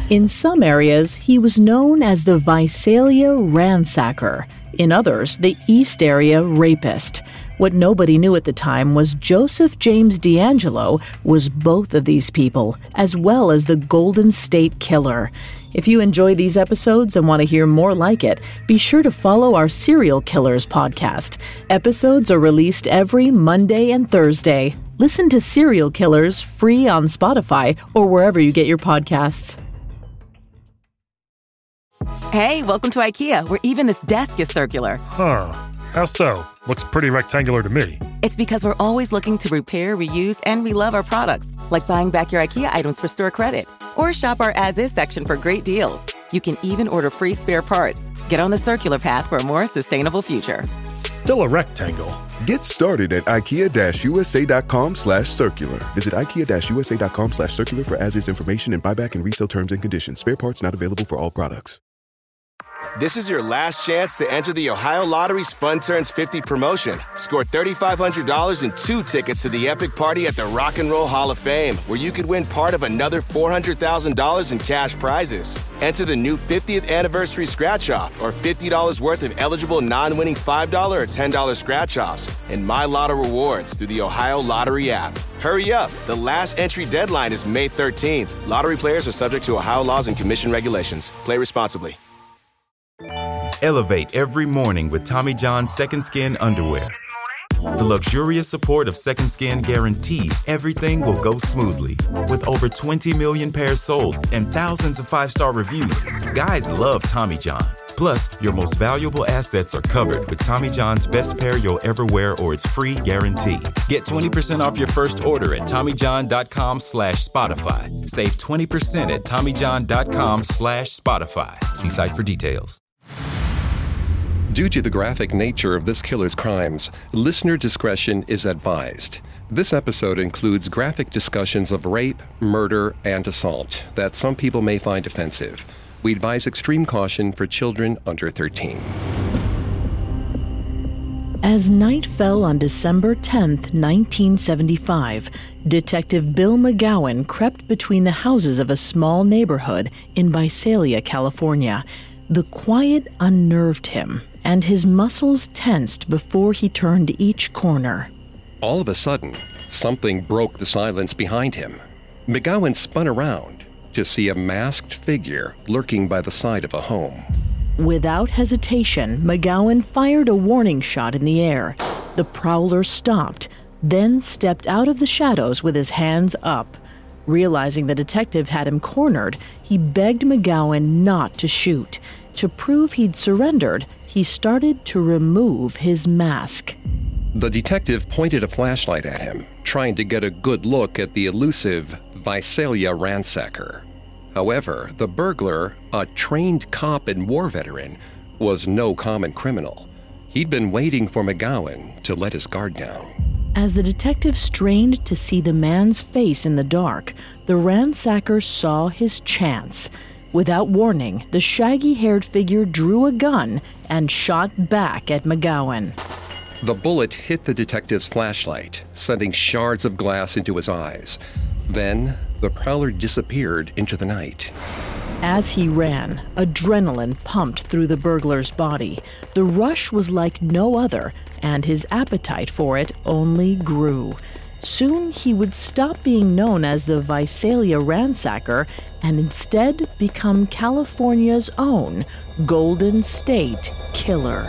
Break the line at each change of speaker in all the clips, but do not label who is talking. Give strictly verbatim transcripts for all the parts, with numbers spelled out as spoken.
In some areas, he was known as the Visalia ransacker. In others, the East Area rapist. What nobody knew at the time was Joseph James DeAngelo was both of these people, as well as the Golden State Killer. If you enjoy these episodes and want to hear more like it, be sure to follow our Serial Killers podcast. Episodes are released every Monday and Thursday. Listen to Serial Killers free on Spotify or wherever you get your podcasts.
Hey, welcome to IKEA, where even this desk is circular.
Huh. How so? Looks pretty rectangular to me.
It's because we're always looking to repair, reuse, and relove our products, like buying back your IKEA items for store credit. Or shop our as-is section for great deals. You can even order free spare parts. Get on the circular path for a more sustainable future.
Still a rectangle.
Get started at ikea-usa.com slash circular. Visit ikea-usa.com slash circular for as-is information and buyback and resale terms and conditions. Spare parts not available for all products.
This is your last chance to enter the Ohio Lottery's Fun Turns fifty promotion. Score three thousand five hundred dollars and two tickets to the epic party at the Rock and Roll Hall of Fame, where you could win part of another four hundred thousand dollars in cash prizes. Enter the new fiftieth anniversary scratch-off or fifty dollars worth of eligible non-winning five dollars or ten dollars scratch-offs and My Lotto rewards through the Ohio Lottery app. Hurry up. The last entry deadline is May thirteenth. Lottery players are subject to Ohio laws and commission regulations. Play responsibly.
Elevate every morning with Tommy John's Second Skin underwear. The luxurious support of Second Skin guarantees everything will go smoothly. With over twenty million pairs sold and thousands of five-star reviews, guys love Tommy John. Plus, your most valuable assets are covered with Tommy John's best pair you'll ever wear or its free guarantee. Get twenty percent off your first order at TommyJohn.com slash Spotify. Save twenty percent at TommyJohn.com slash Spotify. See site for details.
Due to the graphic nature of this killer's crimes, listener discretion is advised. This episode includes graphic discussions of rape, murder, and assault that some people may find offensive. We advise extreme caution for children under thirteen.
As night fell on December tenth, nineteen seventy-five, Detective Bill McGowan crept between the houses of a small neighborhood in Visalia, California. The quiet unnerved him, and his muscles tensed before he turned each corner.
All of a sudden, something broke the silence behind him. McGowan spun around to see a masked figure lurking by the side of a home.
Without hesitation, McGowan fired a warning shot in the air. The prowler stopped, then stepped out of the shadows with his hands up. Realizing the detective had him cornered, he begged McGowan not to shoot. To prove he'd surrendered, he started to remove his mask.
The detective pointed a flashlight at him, trying to get a good look at the elusive Visalia ransacker. However, the burglar, a trained cop and war veteran, was no common criminal. He'd been waiting for McGowan to let his guard down.
As the detective strained to see the man's face in the dark, the ransacker saw his chance. Without warning, the shaggy-haired figure drew a gun and shot back at McGowan.
The bullet hit the detective's flashlight, sending shards of glass into his eyes. Then, the prowler disappeared into the night.
As he ran, adrenaline pumped through the burglar's body. The rush was like no other, and his appetite for it only grew. Soon he would stop being known as the Visalia ransacker and instead become California's own Golden State Killer.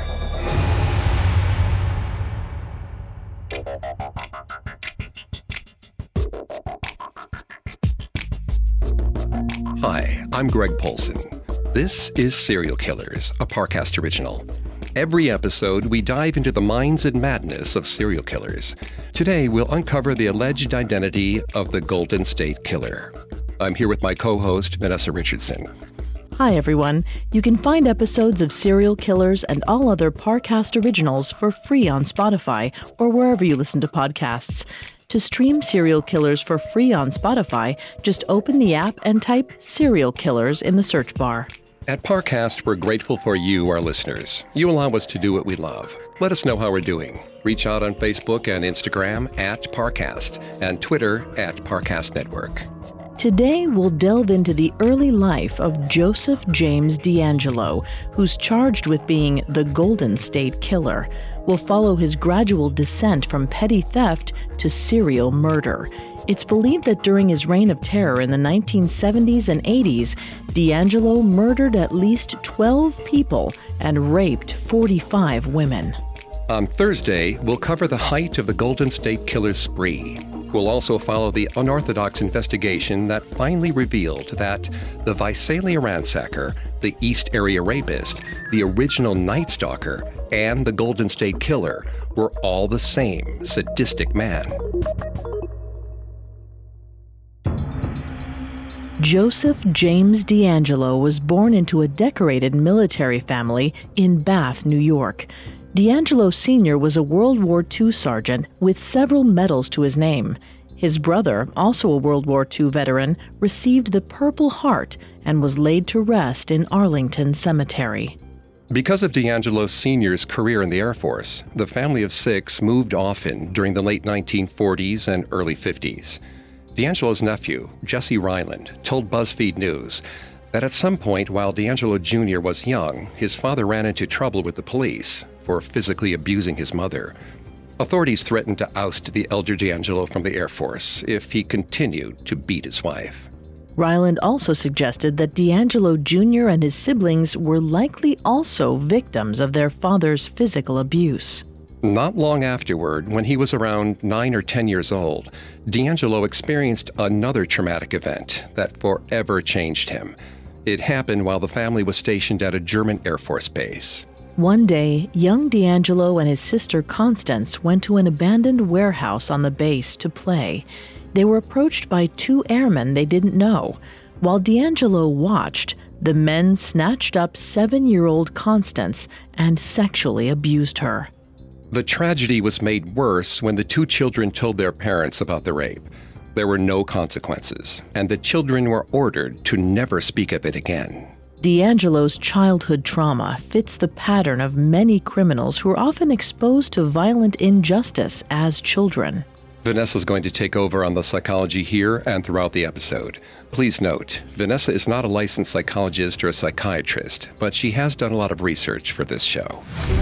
Hi, I'm Greg Polson. This is Serial Killers, a Parcast original. Every episode, we dive into the minds and madness of serial killers. Today, we'll uncover the alleged identity of the Golden State Killer. I'm here with my co-host, Vanessa Richardson.
Hi, everyone. You can find episodes of Serial Killers and all other Parcast originals for free on Spotify or wherever you listen to podcasts. To stream Serial Killers for free on Spotify, just open the app and type Serial Killers in the search bar.
At Parcast, we're grateful for you, our listeners. You allow us to do what we love. Let us know how we're doing. Reach out on Facebook and Instagram at Parcast and Twitter at Parcast Network.
Today, we'll delve into the early life of Joseph James DeAngelo, who's charged with being the Golden State Killer. We'll follow his gradual descent from petty theft to serial murder. It's believed that during his reign of terror in the nineteen seventies and eighties, DeAngelo murdered at least twelve people and raped forty-five women.
On Thursday, we'll cover the height of the Golden State Killer's spree. We'll also follow the unorthodox investigation that finally revealed that the Visalia ransacker, the East Area rapist, the original Night Stalker, and the Golden State Killer were all the same sadistic man.
Joseph James DeAngelo was born into a decorated military family in Bath, New York. DeAngelo Senior was a World War Two sergeant with several medals to his name. His brother, also a World War Two veteran, received the Purple Heart and was laid to rest in Arlington Cemetery.
Because of DeAngelo Senior's career in the Air Force, the family of six moved often during the late nineteen forties and early fifties. DeAngelo's nephew, Jesse Ryland, told BuzzFeed News that at some point while DeAngelo Junior was young, his father ran into trouble with the police for physically abusing his mother. Authorities threatened to oust the elder DeAngelo from the Air Force if he continued to beat his wife.
Ryland also suggested that DeAngelo Junior and his siblings were likely also victims of their father's physical abuse.
Not long afterward, when he was around nine or ten years old, DeAngelo experienced another traumatic event that forever changed him. It happened while the family was stationed at a German Air Force base.
One day, young DeAngelo and his sister Constance went to an abandoned warehouse on the base to play. They were approached by two airmen they didn't know. While DeAngelo watched, the men snatched up seven-year-old Constance and sexually abused her.
The tragedy was made worse when the two children told their parents about the rape. There were no consequences, and the children were ordered to never speak of it again.
DeAngelo's childhood trauma fits the pattern of many criminals who are often exposed to violent injustice as children.
Vanessa's going to take over on the psychology here and throughout the episode. Please note, Vanessa is not a licensed psychologist or a psychiatrist, but she has done a lot of research for this show.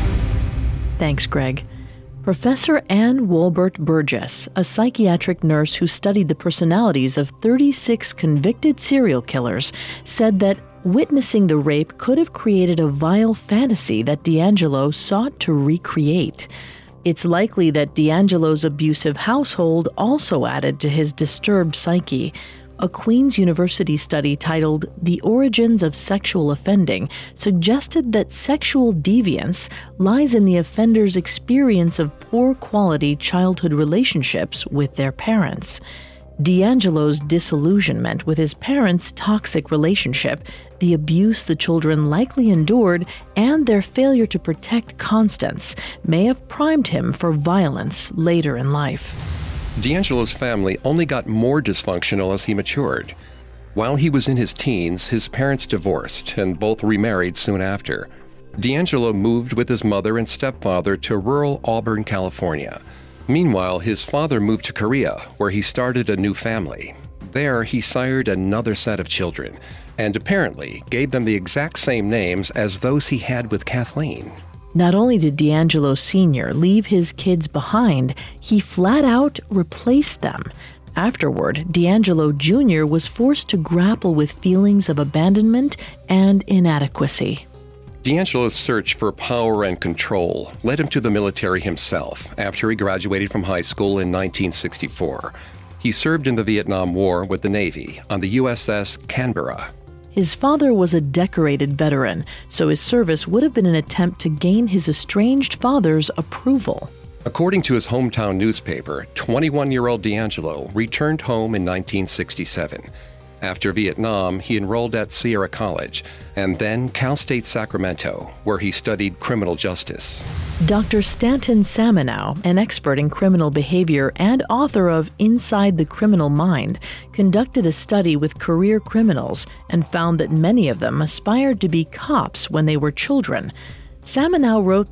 Thanks, Greg. Professor Ann Wolbert Burgess, a psychiatric nurse who studied the personalities of thirty-six convicted serial killers, said that witnessing the rape could have created a vile fantasy that DeAngelo sought to recreate. It's likely that DeAngelo's abusive household also added to his disturbed psyche. A Queen's University study titled The Origins of Sexual Offending suggested that sexual deviance lies in the offender's experience of poor-quality childhood relationships with their parents. DeAngelo's disillusionment with his parents' toxic relationship, the abuse the children likely endured, and their failure to protect Constance may have primed him for violence later in life.
DeAngelo's family only got more dysfunctional as he matured. While he was in his teens, his parents divorced and both remarried soon after. DeAngelo moved with his mother and stepfather to rural Auburn, California. Meanwhile, his father moved to Korea, where he started a new family. There, he sired another set of children, and apparently gave them the exact same names as those he had with Kathleen.
Not only did DeAngelo Senior leave his kids behind, he flat out replaced them. Afterward, DeAngelo Junior was forced to grapple with feelings of abandonment and inadequacy.
DeAngelo's search for power and control led him to the military himself after he graduated from high school in nineteen sixty-four. He served in the Vietnam War with the Navy on the U S S Canberra.
His father was a decorated veteran, so his service would have been an attempt to gain his estranged father's approval.
According to his hometown newspaper, twenty-one-year-old DeAngelo returned home in nineteen sixty-seven. After Vietnam, he enrolled at Sierra College and then Cal State Sacramento, where he studied criminal justice.
Doctor Stanton Samanow, an expert in criminal behavior and author of Inside the Criminal Mind, conducted a study with career criminals and found that many of them aspired to be cops when they were children. Samanow wrote that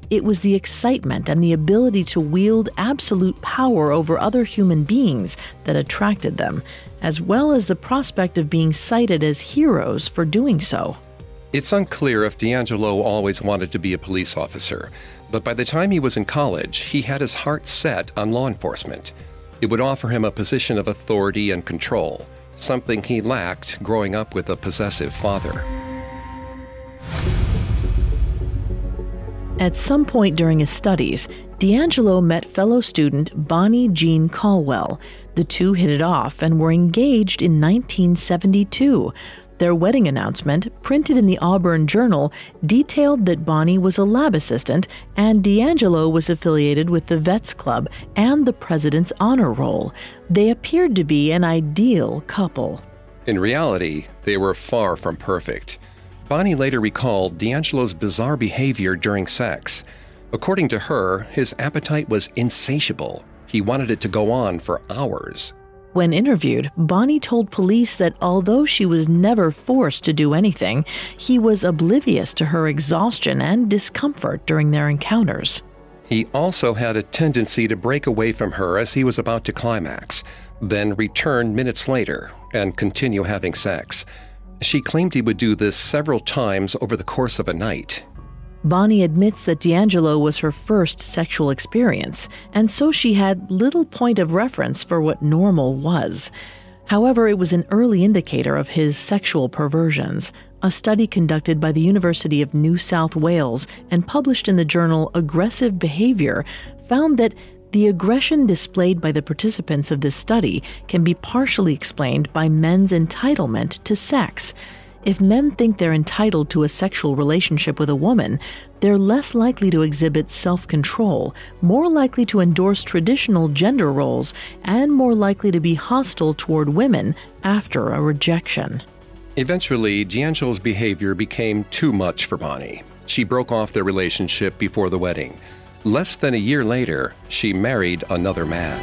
It was the excitement and the ability to wield absolute power over other human beings that attracted them, as well as the prospect of being cited as heroes for doing so.
It's unclear if DeAngelo always wanted to be a police officer, but by the time he was in college, he had his heart set on law enforcement. It would offer him a position of authority and control, something he lacked growing up with a possessive father.
At some point during his studies, DeAngelo met fellow student Bonnie Jean Caldwell. The two hit it off and were engaged in nineteen seventy-two. Their wedding announcement, printed in the Auburn Journal, detailed that Bonnie was a lab assistant and DeAngelo was affiliated with the Vets Club and the President's Honor Roll. They appeared to be an ideal couple.
In reality, they were far from perfect. Bonnie later recalled DeAngelo's bizarre behavior during sex. According to her, his appetite was insatiable. He wanted it to go on for hours.
When interviewed, Bonnie told police that although she was never forced to do anything, he was oblivious to her exhaustion and discomfort during their encounters.
He also had a tendency to break away from her as he was about to climax, then return minutes later and continue having sex. She claimed he would do this several times over the course of a night.
Bonnie admits that DeAngelo was her first sexual experience, and so she had little point of reference for what normal was. However, it was an early indicator of his sexual perversions. A study conducted by the University of New South Wales and published in the journal Aggressive Behavior found that the aggression displayed by the participants of this study can be partially explained by men's entitlement to sex. If men think they're entitled to a sexual relationship with a woman, they're less likely to exhibit self-control, more likely to endorse traditional gender roles, and more likely to be hostile toward women after a rejection.
Eventually, DeAngelo's behavior became too much for Bonnie. She broke off their relationship before the wedding. Less than a year later, she married another man.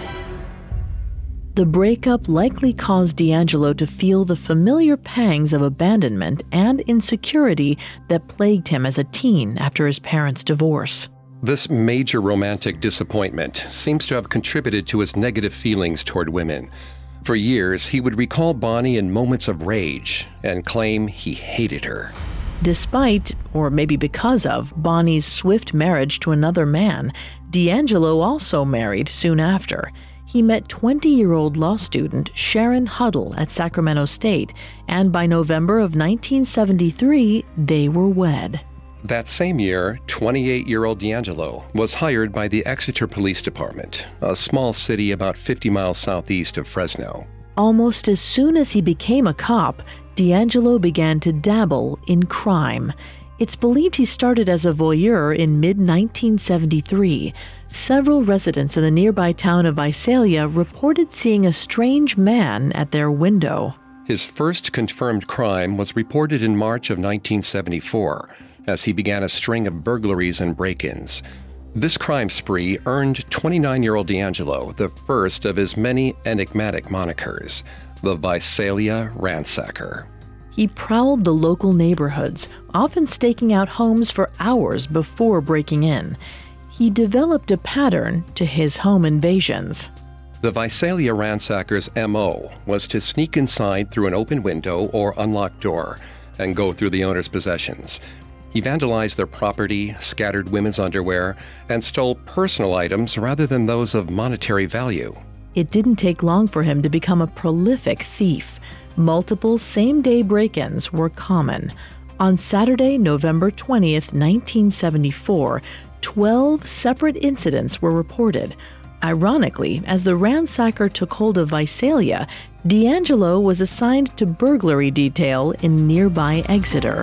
The breakup likely caused DeAngelo to feel the familiar pangs of abandonment and insecurity that plagued him as a teen after his parents' divorce.
This major romantic disappointment seems to have contributed to his negative feelings toward women. For years, he would recall Bonnie in moments of rage and claim he hated her.
Despite, or maybe because of, Bonnie's swift marriage to another man, DeAngelo also married soon after. He met twenty-year-old law student Sharon Huddle at Sacramento State, and by November of nineteen seventy-three, they were wed.
That same year, twenty-eight-year-old DeAngelo was hired by the Exeter Police Department, a small city about fifty miles southeast of Fresno.
Almost as soon as he became a cop, DeAngelo began to dabble in crime. It's believed he started as a voyeur in mid nineteen seventy-three. Several residents in the nearby town of Visalia reported seeing a strange man at their window.
His first confirmed crime was reported in March of nineteen seventy-four, as he began a string of burglaries and break-ins. This crime spree earned twenty-nine-year-old DeAngelo the first of his many enigmatic monikers, the Visalia Ransacker.
He prowled the local neighborhoods, often staking out homes for hours before breaking in. He developed a pattern to his home invasions.
The Visalia Ransacker's M O was to sneak inside through an open window or unlocked door and go through the owner's possessions. He vandalized their property, scattered women's underwear, and stole personal items rather than those of monetary value.
It didn't take long for him to become a prolific thief. Multiple same-day break-ins were common. On Saturday, November twentieth, nineteen seventy-four, twelve separate incidents were reported. Ironically, as the ransacker took hold of Visalia, DeAngelo was assigned to burglary detail in nearby Exeter.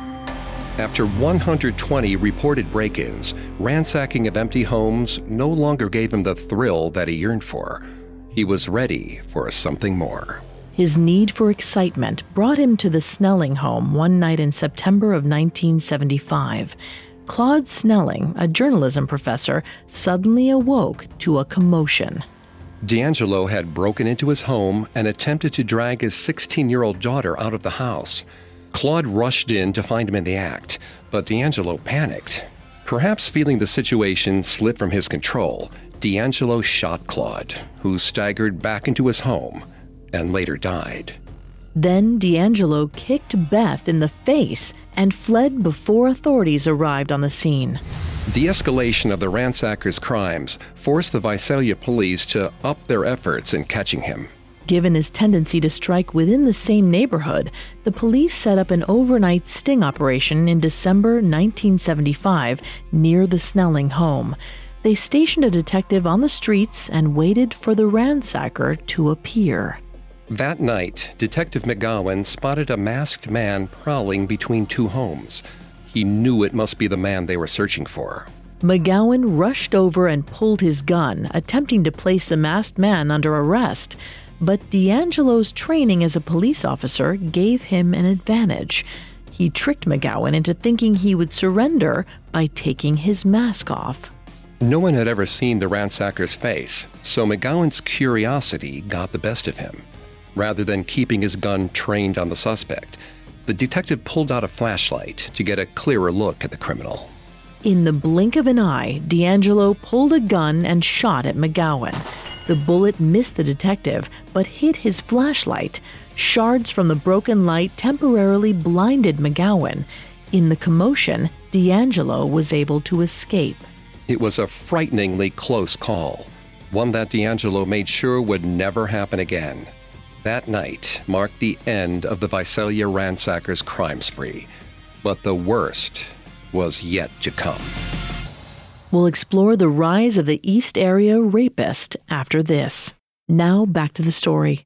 After one hundred twenty reported break-ins, ransacking of empty homes no longer gave him the thrill that he yearned for. He was ready for something more.
His need for excitement brought him to the Snelling home one night in September of nineteen seventy-five. Claude Snelling, a journalism professor, suddenly awoke to a commotion.
DeAngelo had broken into his home and attempted to drag his sixteen-year-old daughter out of the house. Claude rushed in to find him in the act, but DeAngelo panicked. Perhaps feeling the situation slip from his control, DeAngelo shot Claude, who staggered back into his home and later died.
Then DeAngelo kicked Beth in the face and fled before authorities arrived on the scene.
The escalation of the ransacker's crimes forced the Visalia police to up their efforts in catching him.
Given his tendency to strike within the same neighborhood, the police set up an overnight sting operation in December nineteen seventy-five near the Snelling home. They stationed a detective on the streets and waited for the ransacker to appear.
That night, Detective McGowan spotted a masked man prowling between two homes. He knew it must be the man they were searching for.
McGowan rushed over and pulled his gun, attempting to place the masked man under arrest. But DeAngelo's training as a police officer gave him an advantage. He tricked McGowan into thinking he would surrender by taking his mask off.
No one had ever seen the ransacker's face, so McGowan's curiosity got the best of him. Rather than keeping his gun trained on the suspect, the detective pulled out a flashlight to get a clearer look at the criminal.
In the blink of an eye, DeAngelo pulled a gun and shot at McGowan. The bullet missed the detective, but hit his flashlight. Shards from the broken light temporarily blinded McGowan. In the commotion, DeAngelo was able to escape.
It was a frighteningly close call, one that DeAngelo made sure would never happen again. That night marked the end of the Visalia ransacker's crime spree, but the worst was yet to come.
We'll explore the rise of the East Area rapist after this. Now back to the story.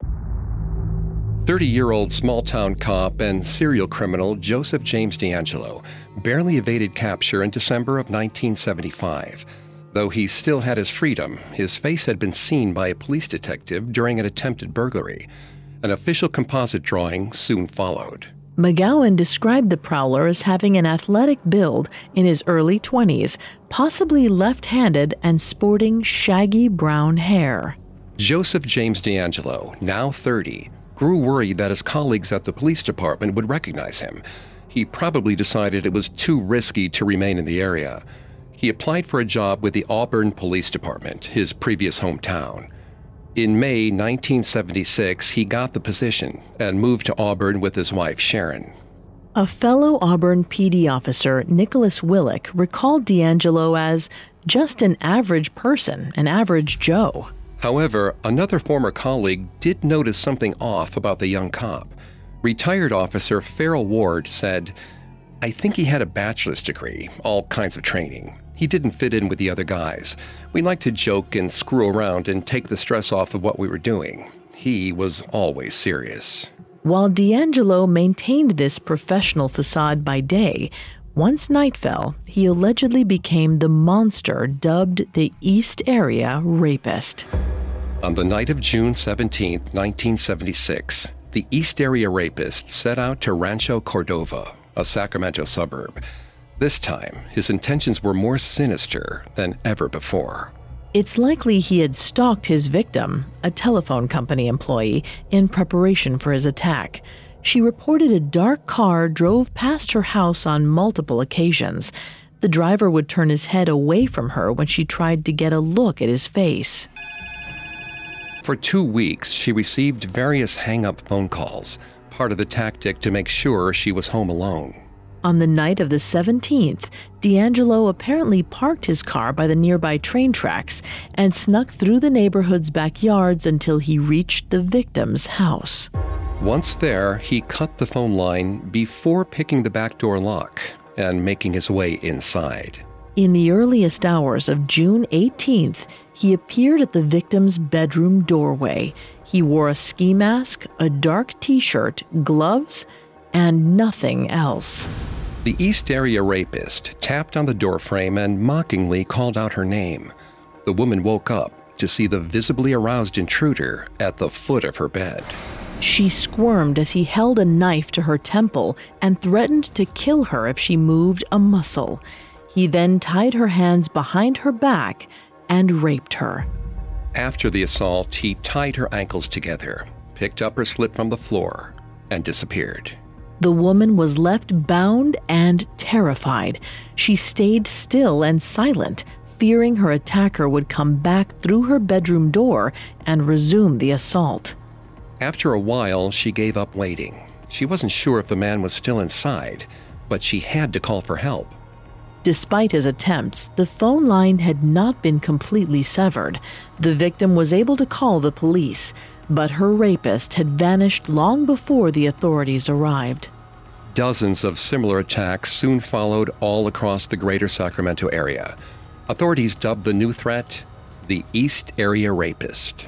thirty-year-old small-town cop and serial criminal Joseph James DeAngelo barely evaded capture in December of nineteen seventy-five. Though he still had his freedom, his face had been seen by a police detective during an attempted burglary. An official composite drawing soon followed.
McGowan described the prowler as having an athletic build, in his early twenties, possibly left-handed and sporting shaggy brown hair.
Joseph James DeAngelo, now thirty, grew worried that his colleagues at the police department would recognize him. He probably decided it was too risky to remain in the area. He applied for a job with the Auburn Police Department, his previous hometown. In May nineteen seventy-six, he got the position and moved to Auburn with his wife, Sharon.
A fellow Auburn P D officer, Nicholas Willick, recalled DeAngelo as just an average person, an average Joe.
However, another former colleague did notice something off about the young cop. Retired officer Farrell Ward said, "I think he had a bachelor's degree, all kinds of training. He didn't fit in with the other guys. We liked to joke and screw around and take the stress off of what we were doing. He was always serious."
While DeAngelo maintained this professional facade by day, once night fell, he allegedly became the monster dubbed the East Area Rapist.
On the night of June seventeenth, nineteen seventy-six, the East Area Rapist set out to Rancho Cordova, a Sacramento suburb. This time, his intentions were more sinister than ever before.
It's likely he had stalked his victim, a telephone company employee, in preparation for his attack. She reported a dark car drove past her house on multiple occasions. The driver would turn his head away from her when she tried to get a look at his face.
For two weeks, she received various hang-up phone calls, part of the tactic to make sure she was home alone.
On the night of the seventeenth, DeAngelo apparently parked his car by the nearby train tracks and snuck through the neighborhood's backyards until he reached the victim's house.
Once there, he cut the phone line before picking the back door lock and making his way inside.
In the earliest hours of June eighteenth, he appeared at the victim's bedroom doorway. He wore a ski mask, a dark t-shirt, gloves, and nothing else.
The East Area Rapist tapped on the doorframe and mockingly called out her name. The woman woke up to see the visibly aroused intruder at the foot of her bed.
She squirmed as he held a knife to her temple and threatened to kill her if she moved a muscle. He then tied her hands behind her back and raped her.
After the assault, he tied her ankles together, picked up her slip from the floor, and disappeared.
The woman was left bound and terrified. She stayed still and silent, fearing her attacker would come back through her bedroom door and resume the assault.
After a while, she gave up waiting. She wasn't sure if the man was still inside, but she had to call for help.
Despite his attempts, the phone line had not been completely severed. The victim was able to call the police, but her rapist had vanished long before the authorities arrived.
Dozens of similar attacks soon followed all across the greater Sacramento area. Authorities dubbed the new threat the East Area Rapist.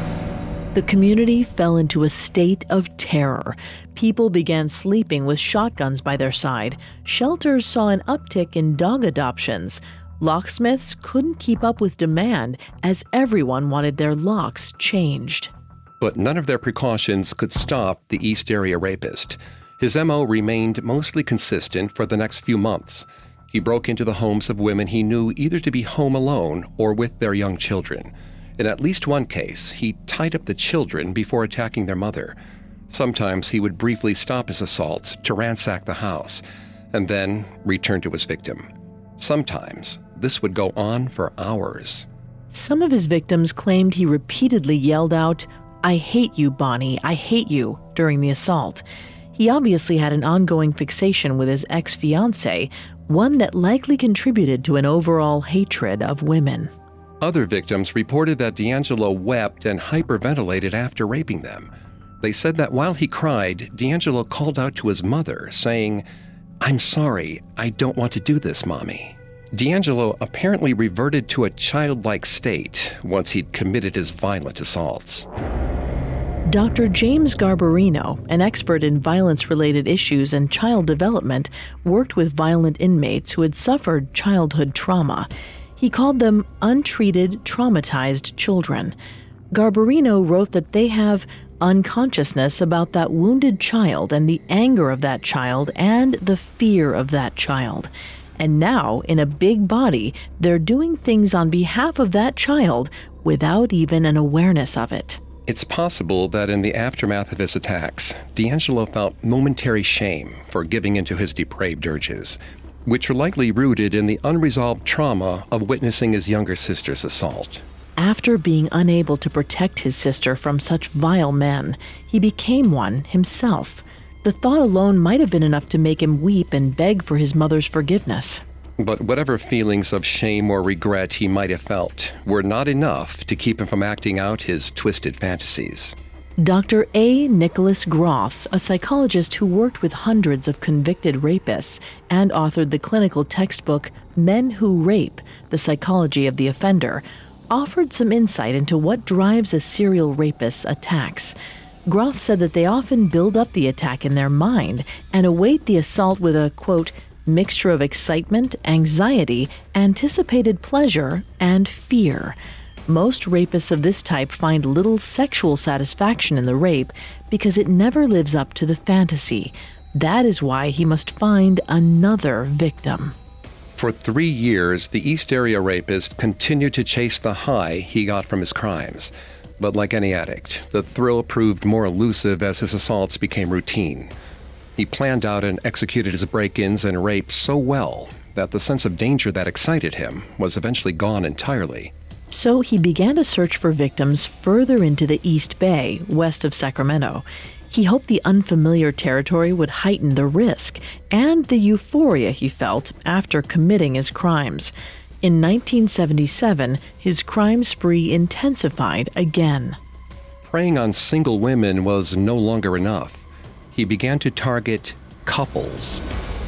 The community fell into a state of terror. People began sleeping with shotguns by their side. Shelters saw an uptick in dog adoptions. Locksmiths couldn't keep up with demand as everyone wanted their locks changed.
But none of their precautions could stop the East Area Rapist. His M O remained mostly consistent for the next few months. He broke into the homes of women he knew either to be home alone or with their young children. In at least one case, he tied up the children before attacking their mother. Sometimes he would briefly stop his assaults to ransack the house and then return to his victim. Sometimes this would go on for hours.
Some of his victims claimed he repeatedly yelled out, "I hate you, Bonnie, I hate you," during the assault. He obviously had an ongoing fixation with his ex-fiancée, one that likely contributed to an overall hatred of women.
Other victims reported that D'Angelo wept and hyperventilated after raping them. They said that while he cried, D'Angelo called out to his mother, saying, "I'm sorry, I don't want to do this, Mommy." D'Angelo apparently reverted to a childlike state once he'd committed his violent assaults.
Doctor James Garbarino, an expert in violence-related issues and child development, worked with violent inmates who had suffered childhood trauma. He called them untreated, traumatized children. Garbarino wrote that they have unconsciousness about that wounded child and the anger of that child and the fear of that child. And now, in a big body, they're doing things on behalf of that child without even an awareness of it.
It's possible that in the aftermath of his attacks, D'Angelo felt momentary shame for giving into his depraved urges, which were likely rooted in the unresolved trauma of witnessing his younger sister's assault.
After being unable to protect his sister from such vile men, he became one himself. The thought alone might have been enough to make him weep and beg for his mother's forgiveness.
But whatever feelings of shame or regret he might have felt were not enough to keep him from acting out his twisted fantasies.
Doctor A. Nicholas Groth, a psychologist who worked with hundreds of convicted rapists and authored the clinical textbook Men Who Rape: The Psychology of the Offender, offered some insight into what drives a serial rapist's attacks. Groth said that they often build up the attack in their mind and await the assault with a, quote, mixture of excitement, anxiety, anticipated pleasure, and fear. Most rapists of this type find little sexual satisfaction in the rape because it never lives up to the fantasy. That is why he must find another victim.
For three years, the East Area Rapist continued to chase the high he got from his crimes. But like any addict, the thrill proved more elusive as his assaults became routine. He planned out and executed his break-ins and rapes so well that the sense of danger that excited him was eventually gone entirely.
So he began to search for victims further into the East Bay, west of Sacramento. He hoped the unfamiliar territory would heighten the risk and the euphoria he felt after committing his crimes. In nineteen seventy-seven, his crime spree intensified again.
Preying on single women was no longer enough. He began to target couples.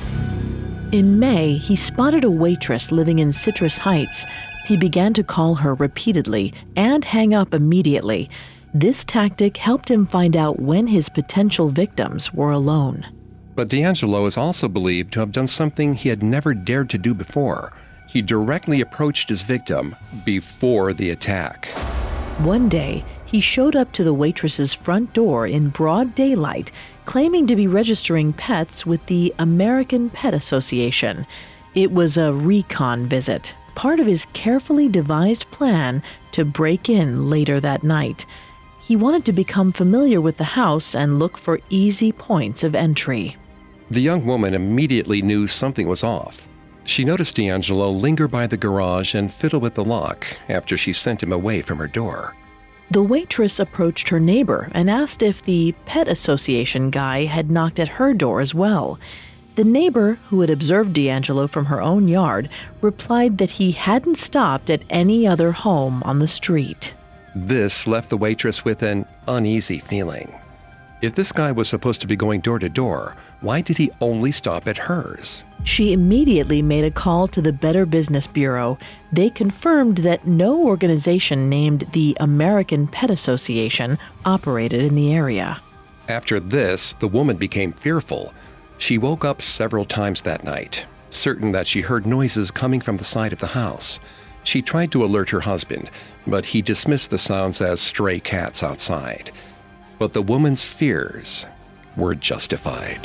In May, he spotted a waitress living in Citrus Heights. He began to call her repeatedly and hang up immediately. This tactic helped him find out when his potential victims were alone.
But D'Angelo is also believed to have done something he had never dared to do before. He directly approached his victim before the attack.
One day, he showed up to the waitress's front door in broad daylight, claiming to be registering pets with the American Pet Association. It was a recon visit, part of his carefully devised plan to break in later that night. He wanted to become familiar with the house and look for easy points of entry.
The young woman immediately knew something was off. She noticed D'Angelo linger by the garage and fiddle with the lock after she sent him away from her door.
The waitress approached her neighbor and asked if the pet association guy had knocked at her door as well. The neighbor, who had observed D'Angelo from her own yard, replied that he hadn't stopped at any other home on the street.
This left the waitress with an uneasy feeling. If this guy was supposed to be going door to door, why did he only stop at hers?
She immediately made a call to the Better Business Bureau. They confirmed that no organization named the American Pet Association operated in the area.
After this, the woman became fearful. She woke up several times that night, certain that she heard noises coming from the side of the house. She tried to alert her husband, but he dismissed the sounds as stray cats outside. But the woman's fears were justified.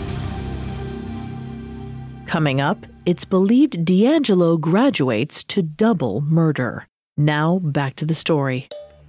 Coming up, it's believed D'Angelo graduates to double murder. Now, back to the story.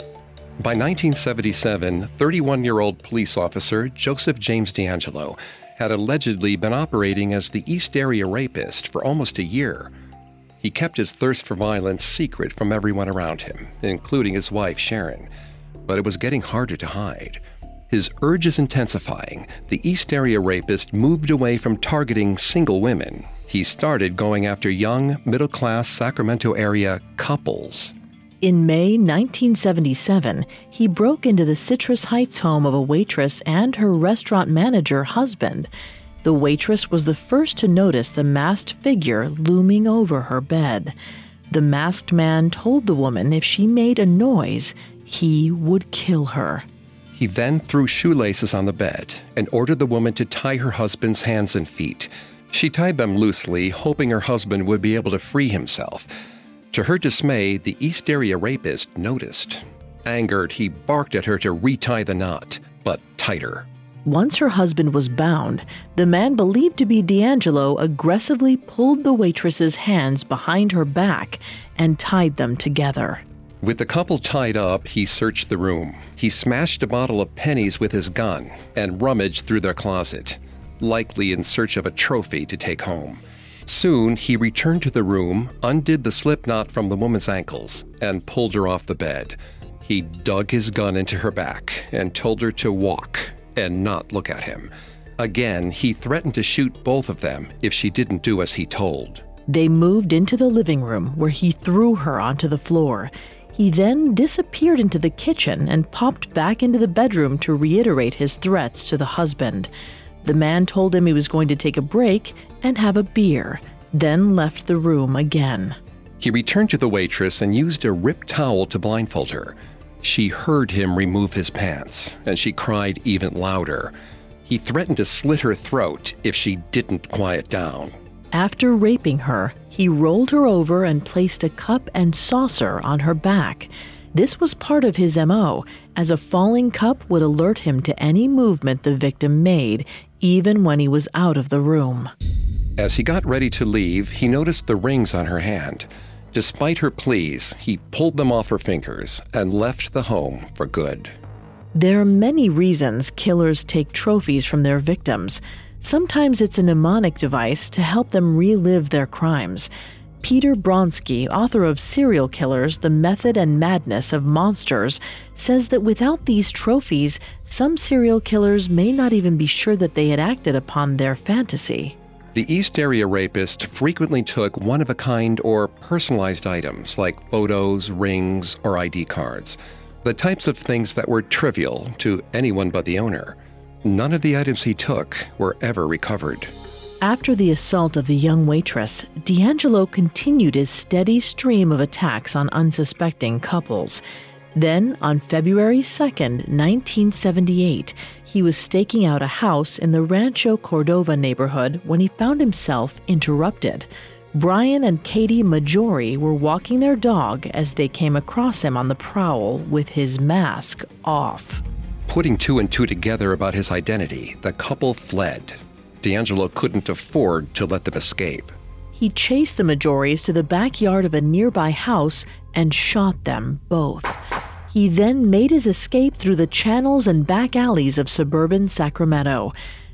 By nineteen seventy-seven, thirty-one-year-old police officer Joseph James D'Angelo had allegedly been operating as the East Area Rapist for almost a year. He kept his thirst for violence secret from everyone around him, including his wife, Sharon. But it was getting harder to hide. His urges intensifying, the East Area Rapist moved away from targeting single women. He started going after young, middle-class Sacramento area couples.
In May nineteen seventy-seven, he broke into the Citrus Heights home of a waitress and her restaurant manager husband. The waitress was the first to notice the masked figure looming over her bed. The masked man told the woman if she made a noise, he would kill her.
He then threw shoelaces on the bed and ordered the woman to tie her husband's hands and feet. She tied them loosely, hoping her husband would be able to free himself. To her dismay, the East Area Rapist noticed. Angered, he barked at her to retie the knot, but tighter.
Once her husband was bound, the man believed to be D'Angelo aggressively pulled the waitress's hands behind her back and tied them together.
With the couple tied up, he searched the room. He smashed a bottle of pennies with his gun and rummaged through their closet, likely in search of a trophy to take home. Soon, he returned to the room, undid the slip knot from the woman's ankles, and pulled her off the bed. He dug his gun into her back and told her to walk and not look at him. Again, he threatened to shoot both of them if she didn't do as he told.
They moved into the living room where he threw her onto the floor. He then disappeared into the kitchen and popped back into the bedroom to reiterate his threats to the husband. The man told him he was going to take a break and have a beer, then left the room again.
He returned to the waitress and used a ripped towel to blindfold her. She heard him remove his pants, and she cried even louder. He threatened to slit her throat if she didn't quiet down.
After raping her, he rolled her over and placed a cup and saucer on her back. This was part of his M O, as a falling cup would alert him to any movement the victim made, even when he was out of the room.
As he got ready to leave, he noticed the rings on her hand. Despite her pleas, he pulled them off her fingers and left the home for good.
There are many reasons killers take trophies from their victims. Sometimes it's a mnemonic device to help them relive their crimes. Peter Bronsky, author of Serial Killers, The Method and Madness of Monsters, says that without these trophies, some serial killers may not even be sure that they had acted upon their fantasy.
The East Area Rapist frequently took one-of-a-kind or personalized items like photos, rings, or I D cards, the types of things that were trivial to anyone but the owner. None of the items he took were ever recovered.
After the assault of the young waitress, D'Angelo continued his steady stream of attacks on unsuspecting couples. Then, on February second, nineteen seventy-eight, he was staking out a house in the Rancho Cordova neighborhood when he found himself interrupted. Brian and Katie Maggiore were walking their dog as they came across him on the prowl with his mask off.
Putting two and two together about his identity, the couple fled. D'Angelo couldn't afford to let them escape.
He chased the Maggiores to the backyard of a nearby house and shot them both. He then made his escape through the channels and back alleys of suburban Sacramento.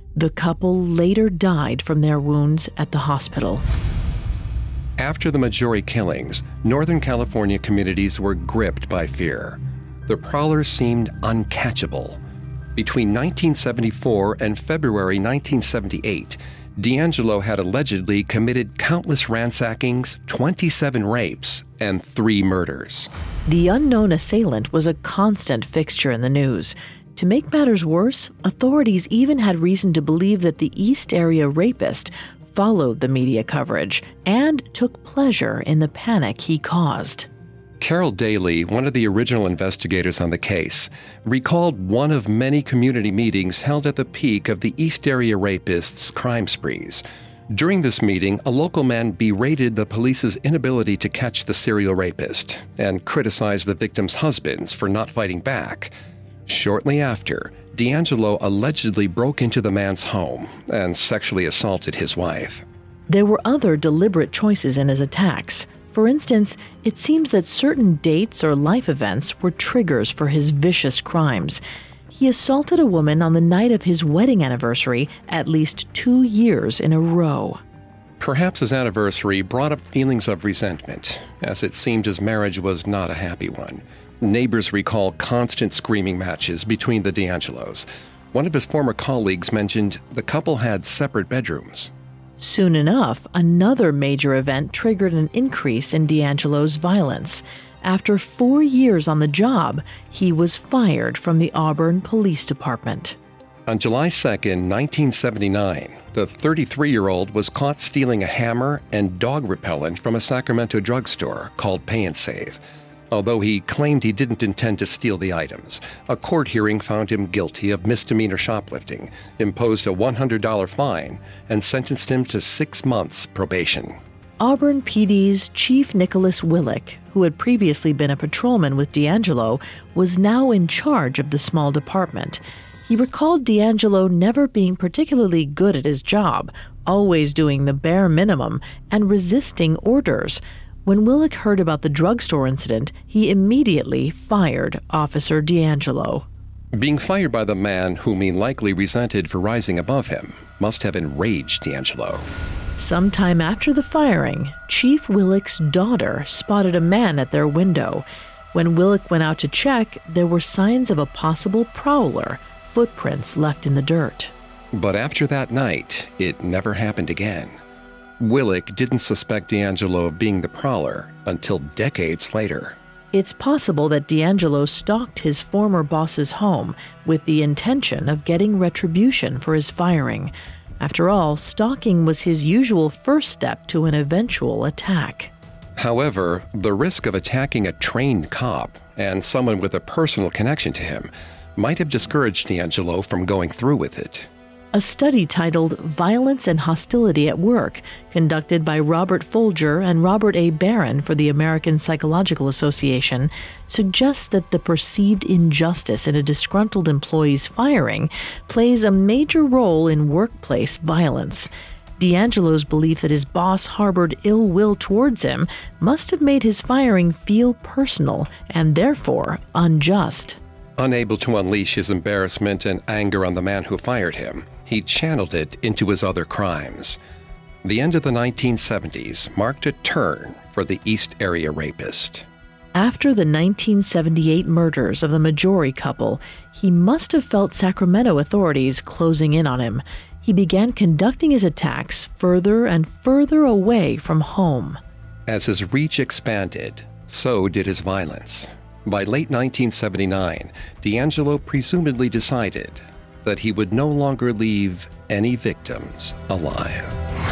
The couple later died from their wounds at the hospital.
After the Maggiore killings, Northern California communities were gripped by fear. The prowler seemed uncatchable. Between nineteen seventy-four and February nineteen seventy-eight, DeAngelo had allegedly committed countless ransackings, twenty-seven rapes, and three murders.
The unknown assailant was a constant fixture in the news. To make matters worse, authorities even had reason to believe that the East Area rapist followed the media coverage and took pleasure in the panic he caused.
Carol Daly, one of the original investigators on the case, recalled one of many community meetings held at the peak of the East Area rapist's crime sprees. During this meeting, a local man berated the police's inability to catch the serial rapist and criticized the victim's husbands for not fighting back. Shortly after, DeAngelo allegedly broke into the man's home and sexually assaulted his wife.
There were other deliberate choices in his attacks. For instance, it seems that certain dates or life events were triggers for his vicious crimes. He assaulted a woman on the night of his wedding anniversary at least two years in a row.
Perhaps his anniversary brought up feelings of resentment, as it seemed his marriage was not a happy one. Neighbors recall constant screaming matches between the DeAngelos. One of his former colleagues mentioned the couple had separate bedrooms.
Soon enough, another major event triggered an increase in DeAngelo's violence. After four years on the job, he was fired from the Auburn Police Department.
On July second, nineteen seventy-nine, the thirty-three-year-old was caught stealing a hammer and dog repellent from a Sacramento drugstore called Pay and Save. Although he claimed he didn't intend to steal the items, a court hearing found him guilty of misdemeanor shoplifting, imposed a one hundred dollars fine, and sentenced him to six months probation.
Auburn P D's Chief Nicholas Willick, who had previously been a patrolman with DeAngelo, was now in charge of the small department. He recalled DeAngelo never being particularly good at his job, always doing the bare minimum, and resisting orders. When Willick heard about the drugstore incident, he immediately fired Officer DeAngelo.
Being fired by the man whom he likely resented for rising above him must have enraged DeAngelo.
Sometime after the firing, Chief Willick's daughter spotted a man at their window. When Willick went out to check, there were signs of a possible prowler, footprints left in the dirt.
But after that night, it never happened again. Willick didn't suspect DeAngelo of being the prowler until decades later.
It's possible that DeAngelo stalked his former boss's home with the intention of getting retribution for his firing. After all, stalking was his usual first step to an eventual attack.
However, the risk of attacking a trained cop and someone with a personal connection to him might have discouraged DeAngelo from going through with it.
A study titled Violence and Hostility at Work, conducted by Robert Folger and Robert A. Barron for the American Psychological Association, suggests that the perceived injustice in a disgruntled employee's firing plays a major role in workplace violence. DeAngelo's belief that his boss harbored ill will towards him must have made his firing feel personal and therefore unjust.
Unable to unleash his embarrassment and anger on the man who fired him, he channeled it into his other crimes. The end of the nineteen seventies marked a turn for the East Area rapist.
After the nineteen seventy-eight murders of the Maggiore couple, he must have felt Sacramento authorities closing in on him. He began conducting his attacks further and further away from home.
As his reach expanded, so did his violence. By late nineteen seventy-nine, DeAngelo presumably decided that he would no longer leave any victims alive.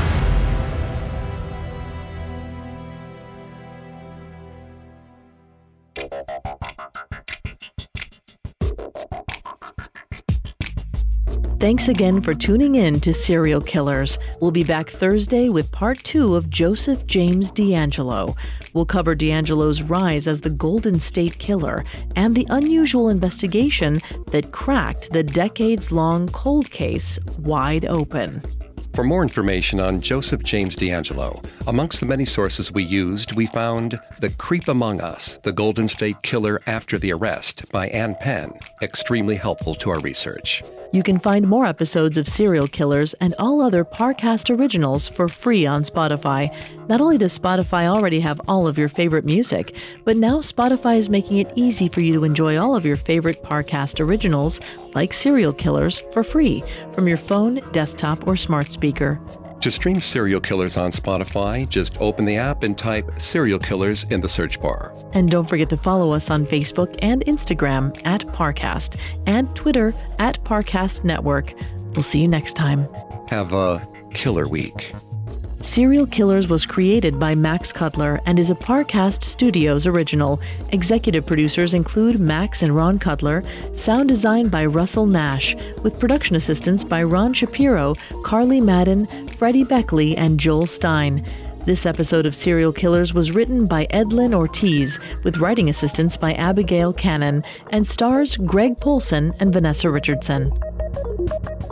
Thanks again for tuning in to Serial Killers. We'll be back Thursday with part two of Joseph James DeAngelo. We'll cover DeAngelo's rise as the Golden State Killer and the unusual investigation that cracked the decades-long cold case wide open.
For more information on Joseph James DeAngelo, amongst the many sources we used, we found The Creep Among Us, The Golden State Killer After the Arrest by Ann Penn, extremely helpful to our research.
You can find more episodes of Serial Killers and all other Parcast originals for free on Spotify. Not only does Spotify already have all of your favorite music, but now Spotify is making it easy for you to enjoy all of your favorite Parcast originals, like Serial Killers, for free from your phone, desktop, or smart speaker.
To stream Serial Killers on Spotify, just open the app and type Serial Killers in the search bar.
And don't forget to follow us on Facebook and Instagram at Parcast and Twitter at Parcast Network. We'll see you next time.
Have a killer week.
Serial Killers was created by Max Cutler and is a Parcast Studios original. Executive producers include Max and Ron Cutler, sound design by Russell Nash, with production assistance by Ron Shapiro, Carly Madden, Freddie Beckley, and Joel Stein. This episode of Serial Killers was written by Edlin Ortiz, with writing assistance by Abigail Cannon, and stars Greg Polson and Vanessa Richardson.